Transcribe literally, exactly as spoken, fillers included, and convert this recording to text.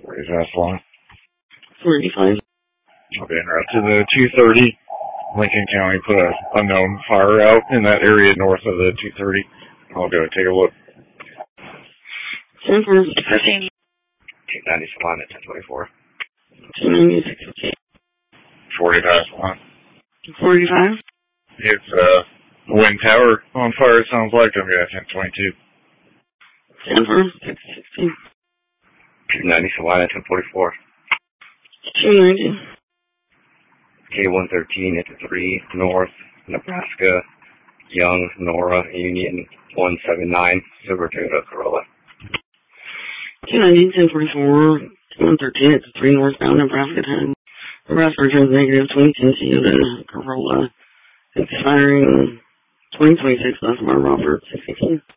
forty-five long. forty-five. I'll be en route to the two thirty. Lincoln County put a unknown fire out in that area north of the two thirty. I'll go take a look. ten four, fifteen. two ninety Salon at ten twenty-four. two ninety-six, okay. forty-five long. forty-five. It's uh, wind tower on fire, it sounds like. I'm going to ten twenty-two. ten four, six sixteen. two ninety Salon at ten forty-four. two ninety. K one thirteen at three North, Nebraska, Young, Nora, Union, one seven nine, Silver Toyota Corolla. two ninety, ten forty-four, one thirteen at three northbound, Nebraska ten. Nebraska returns negative, twenty ten Toyota Corolla, expiring twenty twenty-six, last mile Robert, six eighteen.